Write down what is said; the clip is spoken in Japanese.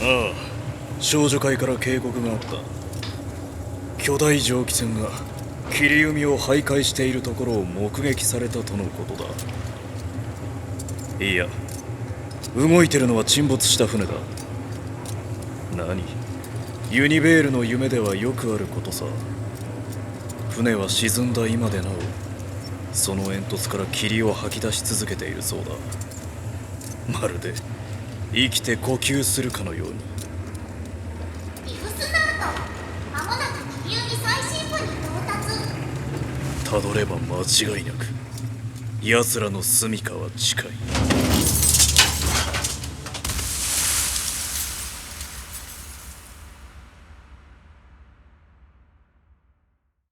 ああ、少女会から警告があった。巨大蒸気船が霧海を徘徊しているところを目撃されたとのことだ。いや、動いてるのは沈没した船だ。何？ユニベールの夢ではよくあることさ。船は沈んだ今でなおその煙突から霧を吐き出し続けているそうだ。まるで生きて呼吸するかのように。 リフスナート、間もなく霧海最深部に到達。 たどれば間違いなく奴らの住処は近い。